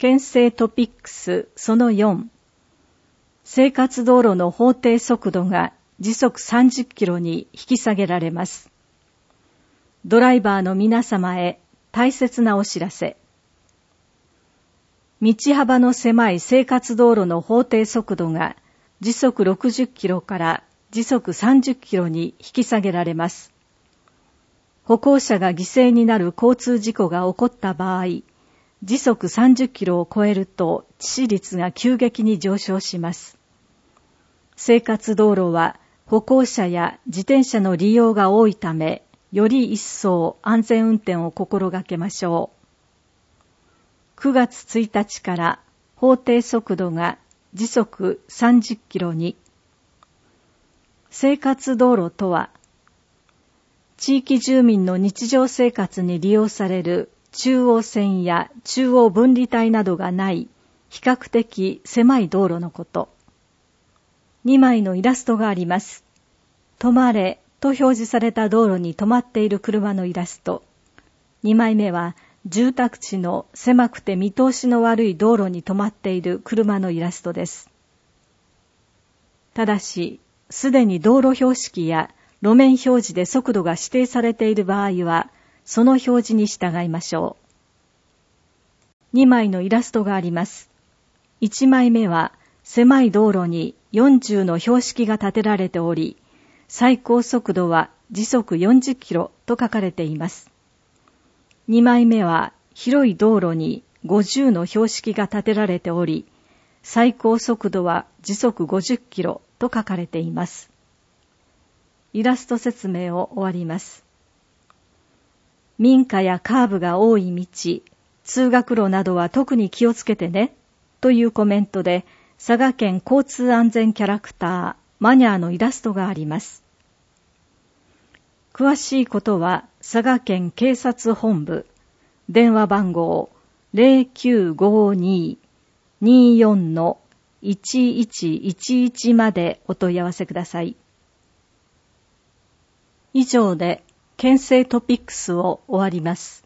県政トピックスその4、生活道路の法定速度が時速30キロに引き下げられます。ドライバーの皆様へ大切なお知らせ。道幅の狭い生活道路の法定速度が時速60キロから時速30キロに引き下げられます。歩行者が犠牲になる交通事故が起こった場合、時速30キロを超えると致死率が急激に上昇します。生活道路は歩行者や自転車の利用が多いため、より一層安全運転を心がけましょう。9月1日から法定速度が時速30キロに。生活道路とは、地域住民の日常生活に利用される中央線や中央分離帯などがない比較的狭い道路のこと。2枚のイラストがあります。止まれと表示された道路に止まっている車のイラスト。2枚目は住宅地の狭くて見通しの悪い道路に止まっている車のイラストです。ただし、すでに道路標識や路面表示で速度が指定されている場合は、その表示に従いましょう。2枚のイラストがあります。1枚目は狭い道路に40の標識が立てられており、最高速度は時速40キロと書かれています。2枚目は広い道路に50の標識が立てられており、最高速度は時速50キロと書かれています。イラスト説明を終わります。民家やカーブが多い道、通学路などは特に気をつけてね、というコメントで、佐賀県交通安全キャラクター、マニャーのイラストがあります。詳しいことは、佐賀県警察本部、電話番号 0952-24-1111 までお問い合わせください。以上で、県政トピックスを終わります。